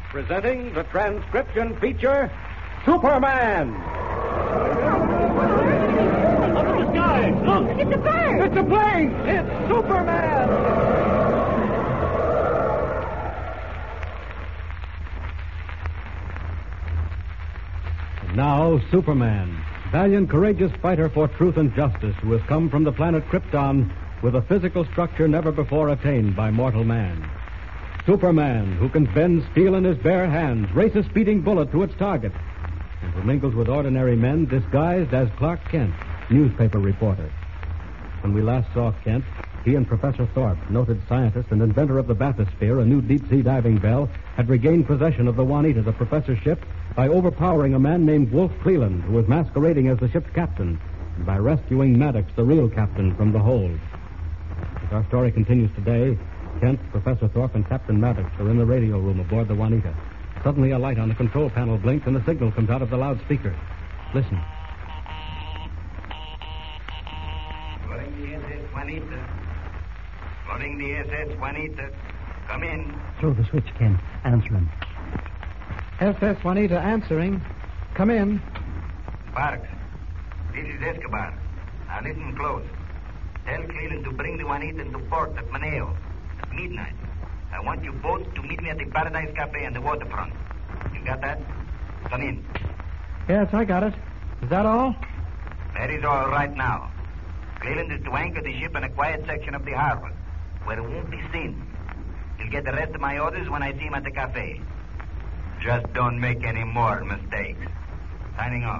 presenting the transcription feature, Superman. Look at the sky! Look! It's a bird! It's a plane! It's Superman! And now, Superman, valiant, courageous fighter for truth and justice, who has come from the planet Krypton with a physical structure never before attained by mortal man. Superman, who can bend steel in his bare hands, race a speeding bullet to its target, and who mingles with ordinary men disguised as Clark Kent, newspaper reporter. When we last saw Kent, he and Professor Thorpe, noted scientist and inventor of the bathysphere, a new deep-sea diving bell, had regained possession of the Juanita, the professor's ship, by overpowering a man named Wolf Cleland, who was masquerading as the ship's captain, and by rescuing Maddox, the real captain, from the hold. As our story continues today, Kent, Professor Thorpe, and Captain Maddox are in the radio room aboard the Juanita. Suddenly, a light on the control panel blinks, and a signal comes out of the loudspeaker. Listen. Loading the SS Juanita. Loading the SS Juanita. Come in. Throw the switch, Ken. Answer him. SS Juanita answering. Come in. Sparks, this is Escobar. Now listen close. Tell Cleland to bring the Juanita into port at Maneo at midnight. I want you both to meet me at the Paradise Cafe on the waterfront. You got that? Come in. Yes, I got it. Is that all? That is all right now. Cleland is to anchor the ship in a quiet section of the harbor, where it won't be seen. He'll get the rest of my orders when I see him at the cafe. Just don't make any more mistakes. Signing off.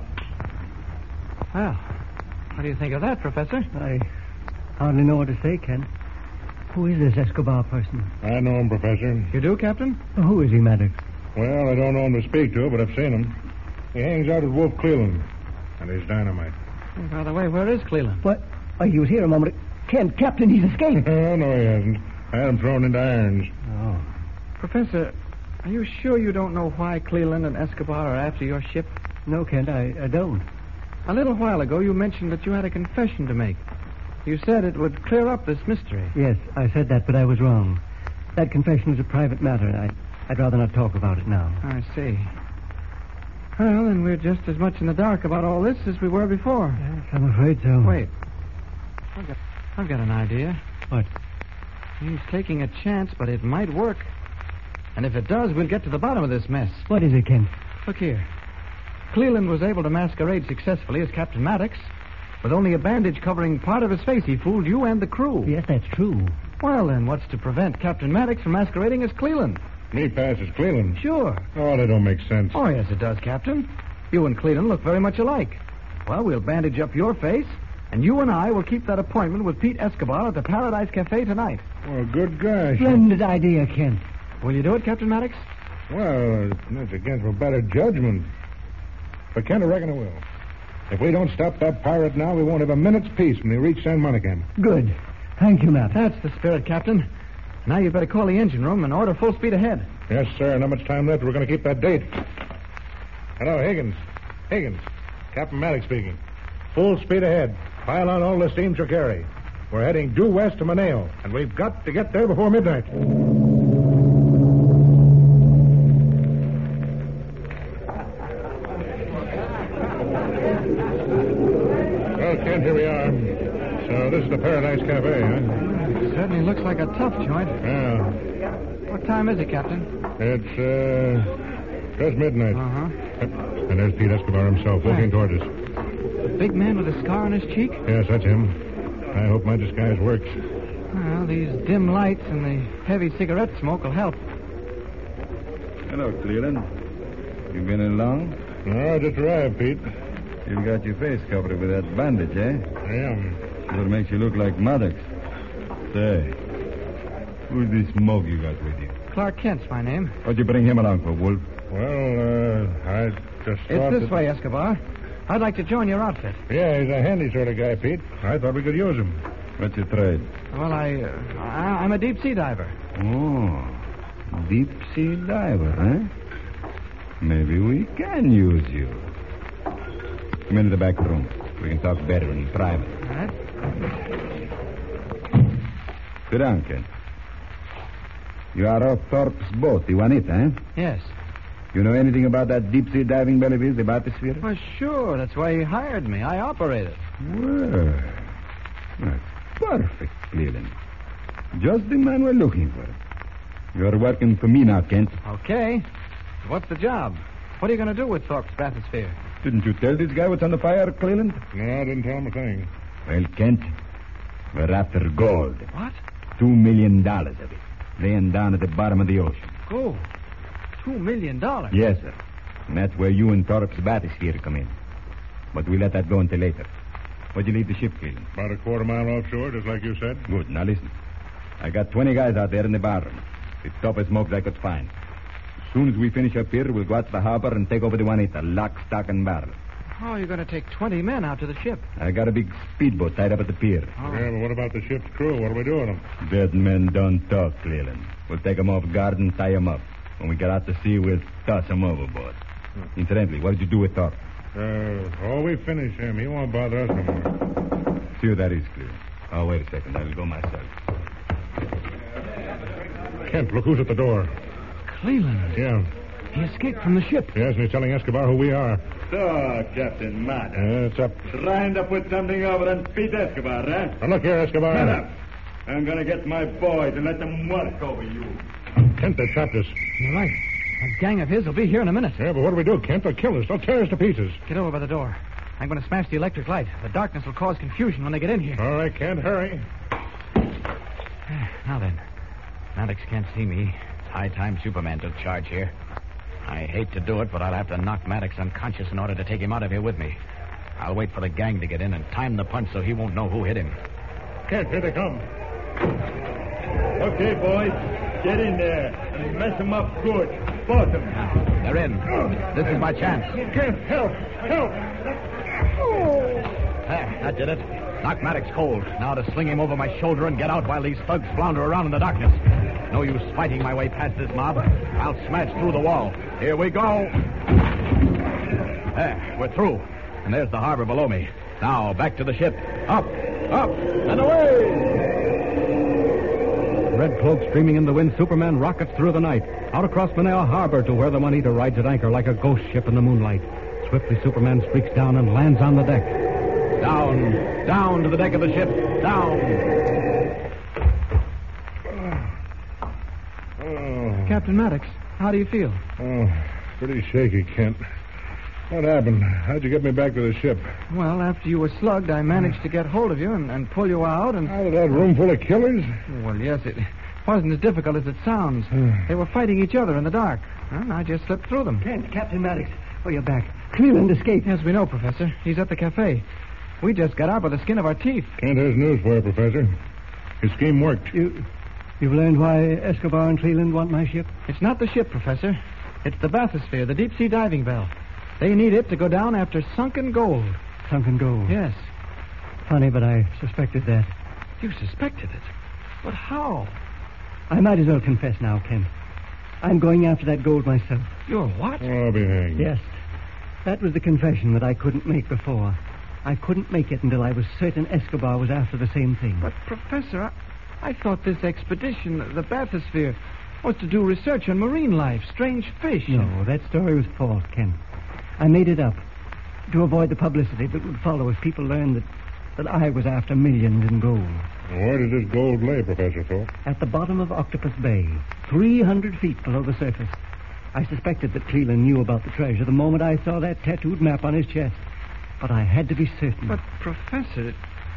Well, what do you think of that, Professor? I hardly know what to say, Ken. Who is this Escobar person? I know him, Professor. You do, Captain? Who is he, Maddox? Well, I don't know him to speak to, but I've seen him. He hangs out with Wolf Cleland, and he's dynamite. Oh, by the way, where is Cleland? What? Oh, he was here a moment ago. Ken, Captain, he's escaped. Oh, no, he hasn't. I had him thrown into irons. Oh. Professor, are you sure you don't know why Cleland and Escobar are after your ship? No, Kent, I don't. A little while ago, you mentioned that you had a confession to make. You said it would clear up this mystery. Yes, I said that, but I was wrong. That confession was a private matter. I'd rather not talk about it now. I see. Well, then we're just as much in the dark about all this as we were before. Yes, I'm afraid so. Wait. I've got an idea. What? He's taking a chance, but it might work. And if it does, we'll get to the bottom of this mess. What is it, Kent? Look here. Cleland was able to masquerade successfully as Captain Maddox. With only a bandage covering part of his face, he fooled you and the crew. Yes, that's true. Well, then, what's to prevent Captain Maddox from masquerading as Cleland? Me passes Cleland. Sure. Oh, that don't make sense. Oh, yes, it does, Captain. You and Cleland look very much alike. Well, we'll bandage up your face, and you and I will keep that appointment with Pete Escobar at the Paradise Cafe tonight. Oh, good gosh. Splendid idea, Kent. Will you do it, Captain Maddox? Well, that's against my better judgment. But Kent, I reckon I will. If we don't stop that pirate now, we won't have a minute's peace when we reach San Juan again. Good. Thank you, Matt. That's the spirit, Captain. Now you'd better call the engine room and order full speed ahead. Yes, sir. Not much time left. We're going to keep that date. Hello, Higgins. Higgins. Captain Maddox speaking. Full speed ahead. Pile on all the steam she'll carry. We're heading due west to Maneo, and we've got to get there before midnight. Well, Kent, here we are. So this is the Paradise Cafe, huh? It certainly looks like a tough joint. Yeah. What time is it, Captain? It's, just midnight. Uh-huh. Yep. And there's Pete Escobar himself walking toward us. The big man with a scar on his cheek? Yes, that's him. I hope my disguise works. Well, these dim lights and the heavy cigarette smoke will help. Hello, Cleland. You been in long? No, I just arrived, Pete. You've got your face covered with that bandage, eh? I am. Sure makes you look like Maddox. Say, who's this mug you got with you? Clark Kent's my name. What'd you bring him along for, Wolf? Well, I just thought It's this that... way, Escobar. I'd like to join your outfit. Yeah, he's a handy sort of guy, Pete. I thought we could use him. What's your trade? Well, I'm a deep-sea diver. Oh, deep-sea diver, huh? Maybe we can use you. Come into the back room. We can talk better in private. All right. Sit down, Kent. You are off Thorpe's boat, the Juanita, eh? Yes. You know anything about that deep-sea diving bell of his, the bathysphere? Well, sure. That's why he hired me. I operate it. Well, that's perfect, Cleveland. Just the man we're looking for. You're working for me now, Kent. Okay. So what's the job? What are you going to do with Thorpe's bathysphere? Didn't you tell this guy what's on the fire, Cleveland? No, I didn't tell him a thing. Well, Kent, we're after gold. What? $2 million of it, laying down at the bottom of the ocean. Gold? $2 million? Yes, sir. And that's where you and Thorpe's bathysphere come in. But we let that go until later. Where'd you leave the ship, Cleveland? About a quarter mile offshore, just like you said. Good. Now listen. I got 20 guys out there in the barroom. The toughest smokes I could find. As soon as we finish up here, we'll go out to the harbor and take over the Juanita, lock, stock, and barrel. How are you going to take 20 men out to the ship? I got a big speedboat tied up at the pier. Oh. Yeah, but what about the ship's crew? What do we do with them? Dead men don't talk, Cleveland. We'll take them off guard and tie them up. When we get out to sea, we'll toss them overboard. Incidentally, what did you do with Thorpe? We finished him. He won't bother us no more. See who that is, Cleveland. Oh, wait a second. I'll go myself. Kent, look who's at the door. Cleveland. Yeah. He escaped from the ship. Yes, and he's telling Escobar who we are. So, Captain Matt. It's up. Trying to put something over and beat Escobar, eh? Now, look here, Escobar. Shut up. I'm going to get my boys and let them work over you. Kent, they trapped us. You're right. That gang of his will be here in a minute. Yeah, but what do we do, Kent? They'll kill us. They'll tear us to pieces. Get over by the door. I'm going to smash the electric light. The darkness will cause confusion when they get in here. All right, Kent, hurry. Now then. Maddox can't see me. It's high time Superman took charge here. I hate to do it, but I'll have to knock Maddox unconscious in order to take him out of here with me. I'll wait for the gang to get in and time the punch so he won't know who hit him. Kent, here they come. Okay, boys. Get in there and mess them up good. Both of them. They're in. This is my chance. Kent, help! Help! There, that did it. Knock Maddox cold. Now to sling him over my shoulder and get out while these thugs flounder around in the darkness. No use fighting my way past this mob. I'll smash through the wall. Here we go. There, we're through. And there's the harbor below me. Now, back to the ship. Up, up, and away! Red cloak streaming in the wind, Superman rockets through the night, out across Manila Harbor to where the Juanita rides at anchor like a ghost ship in the moonlight. Swiftly, Superman streaks down and lands on the deck. Down, down to the deck of the ship. Down. Captain Maddox, how do you feel? Oh, pretty shaky, Kent. What happened? How'd you get me back to the ship? Well, after you were slugged, I managed to get hold of you and pull you out and... Out of that room full of killers? Well, yes, it wasn't as difficult as it sounds. They were fighting each other in the dark. And I just slipped through them. Kent, Captain Maddox. Oh, you're back. Cleveland escaped. Yes, we know, Professor. He's at the cafe. We just got out by the skin of our teeth. Kent has news for you, Professor. His scheme worked. You've learned why Escobar and Cleveland want my ship? It's not the ship, Professor. It's the bathysphere, the deep-sea diving bell. They need it to go down after sunken gold. Sunken gold? Yes. Funny, but I suspected that. You suspected it? But how? I might as well confess now, Kent. I'm going after that gold myself. You're what? Oh, I'll be hanged. Yes. That was the confession that I couldn't make before. I couldn't make it until I was certain Escobar was after the same thing. But, Professor, I thought this expedition, the bathysphere, was to do research on marine life, strange fish. No, that story was false, Kent. I made it up to avoid the publicity that would follow if people learned that I was after millions in gold. Where does this gold lay, Professor Thorpe? At the bottom of Octopus Bay, 300 feet below the surface. I suspected that Cleveland knew about the treasure the moment I saw that tattooed map on his chest. But I had to be certain. But, Professor,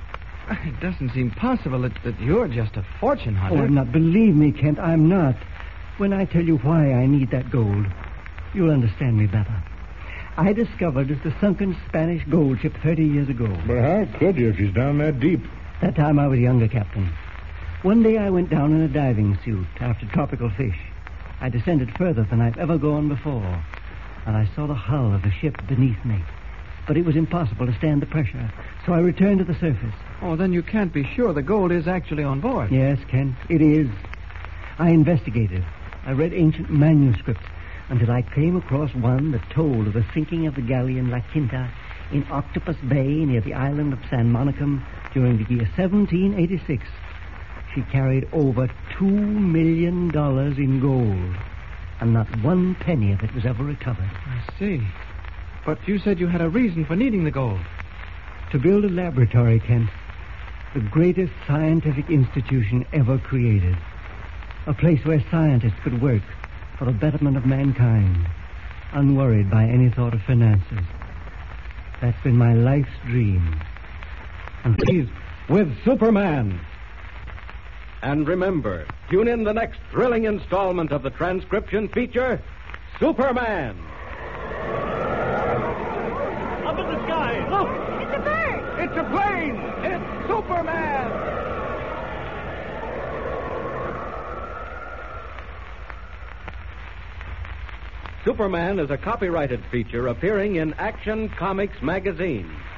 it doesn't seem possible that you're just a fortune hunter. Oh, I'm not. Believe me, Kent, I'm not. When I tell you why I need that gold, you'll understand me better. I discovered it's the sunken Spanish gold ship 30 years ago. But how could you if she's down that deep? That time I was younger, Captain. One day I went down in a diving suit after tropical fish. I descended further than I've ever gone before, and I saw the hull of the ship beneath me. But it was impossible to stand the pressure, so I returned to the surface. Oh, then you can't be sure the gold is actually on board. Yes, Kent, it is. I investigated. I read ancient manuscripts until I came across one that told of the sinking of the galleon La Quinta in Octopus Bay near the island of San Monicum during the year 1786. She carried over $2 million in gold, and not one penny of it was ever recovered. I see. But you said you had a reason for needing the gold. To build a laboratory, Kent. The greatest scientific institution ever created. A place where scientists could work for the betterment of mankind, unworried by any thought of finances. That's been my life's dream. And please, with Superman. And remember, tune in the next thrilling installment of the transcription feature, Superman. Up in the sky. Look. It's a bird. It's a plane. It's Superman. Superman is a copyrighted feature appearing in Action Comics magazine.